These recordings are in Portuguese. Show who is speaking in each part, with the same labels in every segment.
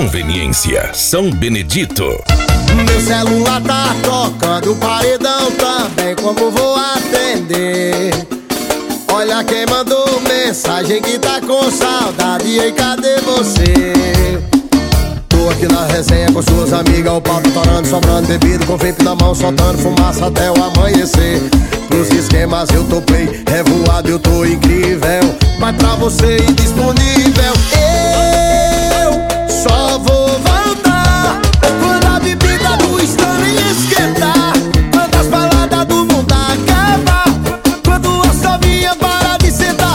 Speaker 1: Conveniência São Benedito.
Speaker 2: Meu celular tá tocando, o paredão também, como vou atender? Olha quem mandou mensagem que tá com saudade, e aí cadê você? Tô aqui na resenha com suas amigas, o pau tá torando, sobrando bebida, com vape na mão, soltando fumaça até o amanhecer. Pros esquemas eu topei, revoado eu tô incrível, mas pra você indisponível. Eu só vou voltar quando a bebida do Stanley esquentar, quando as baladas do mundo acabar, quando a sovinha para de sentar.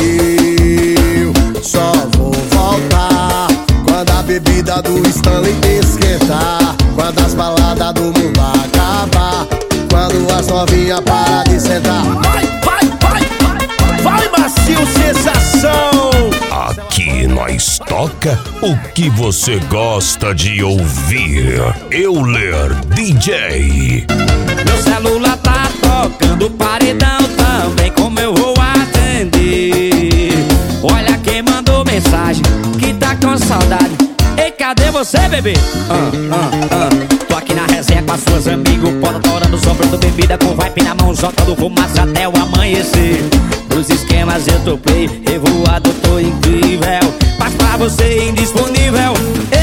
Speaker 2: Eu só vou voltar quando a bebida do Stanley esquentar, quando as baladas do mundo acabar, quando as novinhas para de sentar. Vai, vai, vai, vai, macio sensação.
Speaker 1: Aqui nós toca o que você gosta de ouvir. Euler DJ.
Speaker 3: Meu celular tá tocando, paredão também, como eu vou atender? Olha quem mandou mensagem que tá com saudade. Ei, cadê você, bebê? Tô aqui na resenha com as suas amigas, o pó torando, sobrando bebida, com vibe na mão, soltando fumaça até o amanhecer. Os esquemas eu topei, revoado, tô incrível, mas pra você indisponível.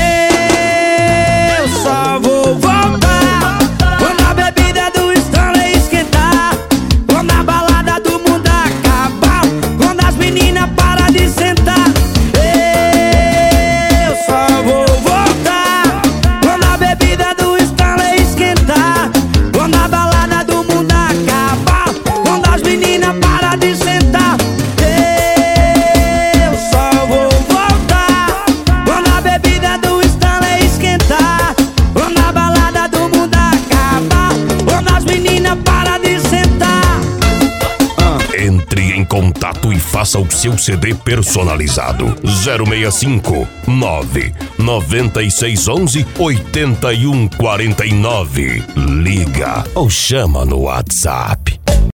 Speaker 3: Eu só vou voltar quando a bebida do Stanley esquentar, quando a balada do mundo acabar, quando as meninas param de sentar. Eu só vou voltar quando a bebida do Stanley esquentar, quando a balada do mundo acabar, quando as meninas param de sentar. Eu só vou voltar quando a bebida do Stanley esquentar, quando a balada do mundo acabar, quando as meninas param de sentar.
Speaker 1: Entre em contato e faça o seu CD personalizado. 065 99611 8149. Liga ou chama no WhatsApp.